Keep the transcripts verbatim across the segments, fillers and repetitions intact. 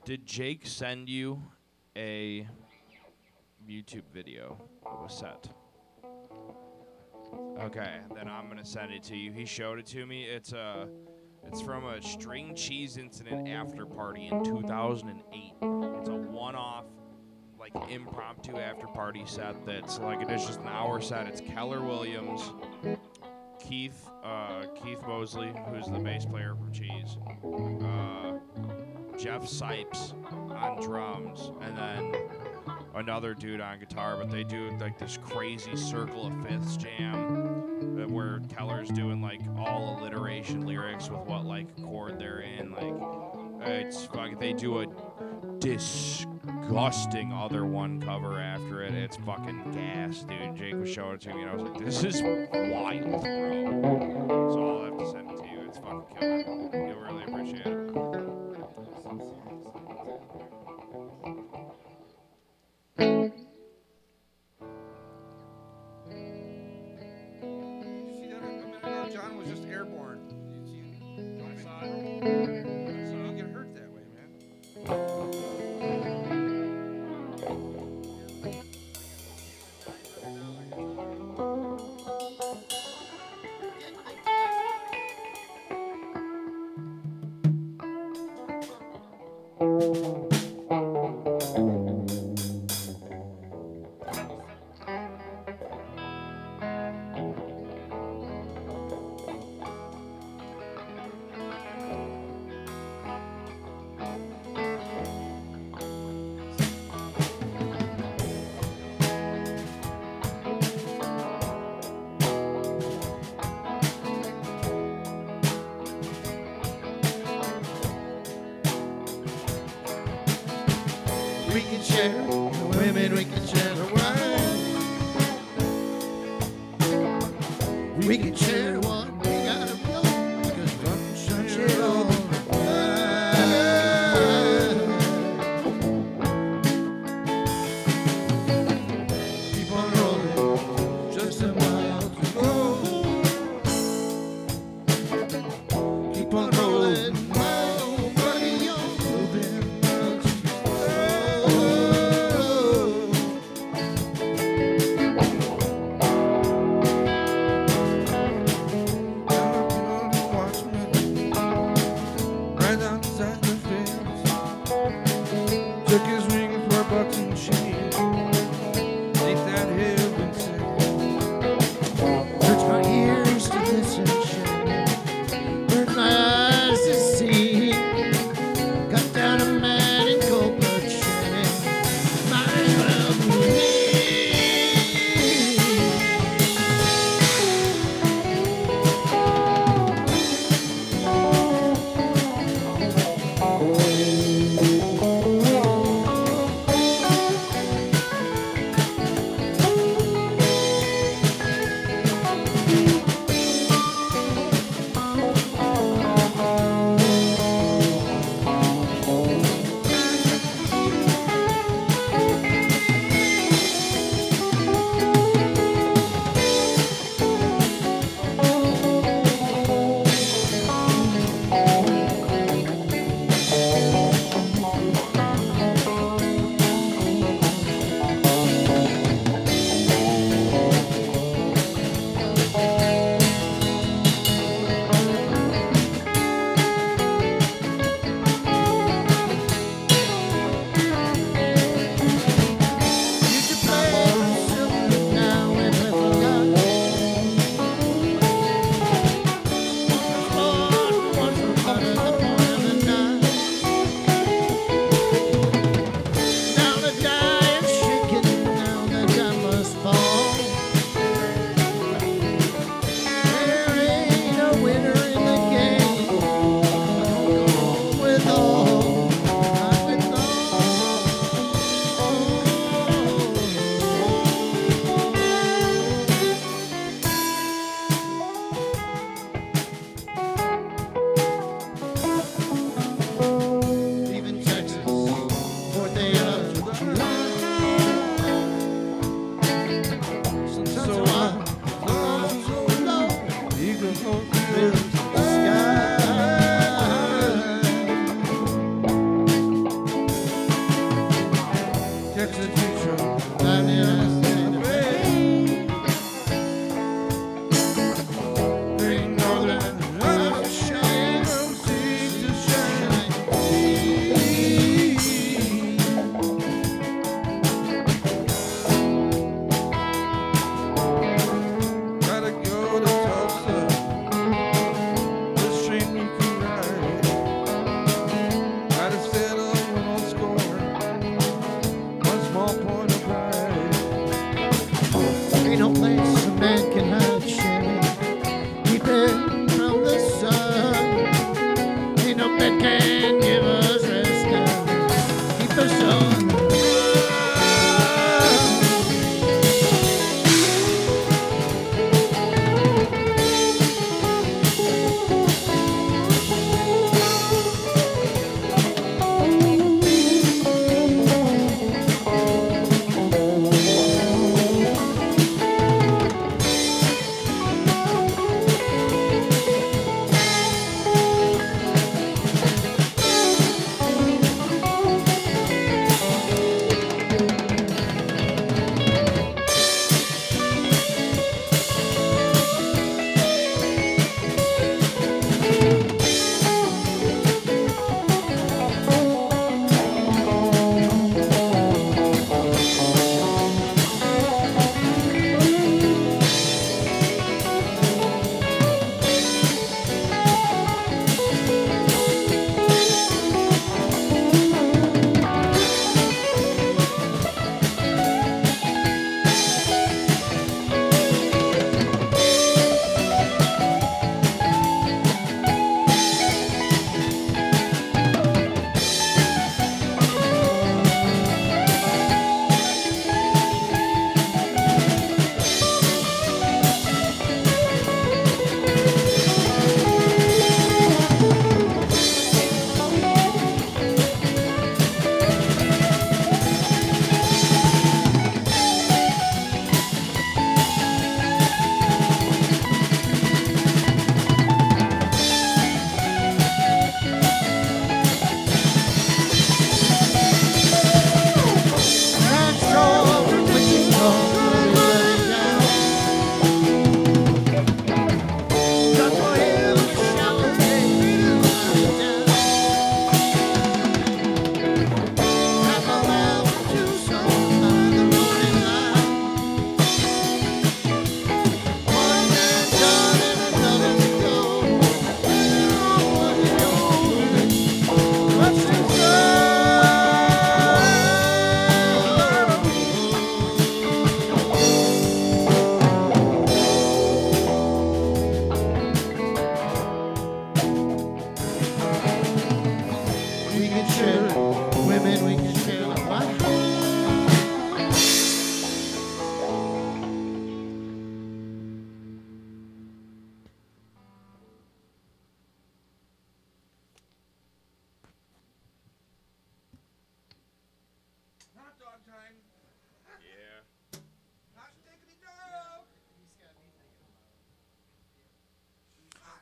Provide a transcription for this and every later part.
Did Jake send you a YouTube video of a set? Okay, then I'm gonna send it to you. He showed it to me. It's a, it's from a String Cheese Incident after party in two thousand eight. It's a one-off, like impromptu after party set. That's like it is just an hour set. It's Keller Williams, Keith, uh, Keith Mosley, who's the bass player from Cheese, uh, Jeff Sipes on drums, and then another dude on guitar, but they do like this crazy Circle of Fifths jam uh, where Keller's doing like all alliteration lyrics with what like chord they're in. Like it's fucking, they do a disgusting Other One cover after it. It's fucking gas, dude. Jake was showing it to me and I was like, this is wild, bro. So I'll have to send it to you. It's fucking killer. You'll really appreciate it. We can share the women, we can share the wine. We can share what we gotta feel, because one share it all. Keep on rolling, just a mile to go. Keep on rolling. Took his ring for bucks and chains. Think that heaven sent. Hurts my ears to listen, hurt my eyes to see. Got down a man in cold bloodshed. Might as well be me.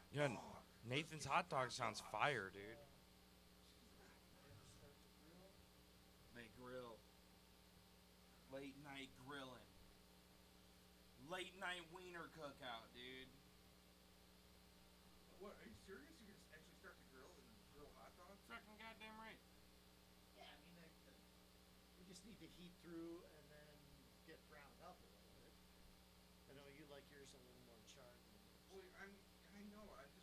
Yeah, Nathan's hot dog sounds fire, dude. They grill. Late night grilling. Late night wiener cookout, dude. What, are you serious? You're gonna actually start to grill and grill hot dogs? Fucking goddamn right. Yeah, I mean, the, the, we just need to heat through and then get browned up a little bit. I know you like yours a little more charred. Than yours. Well, I'm, I know. I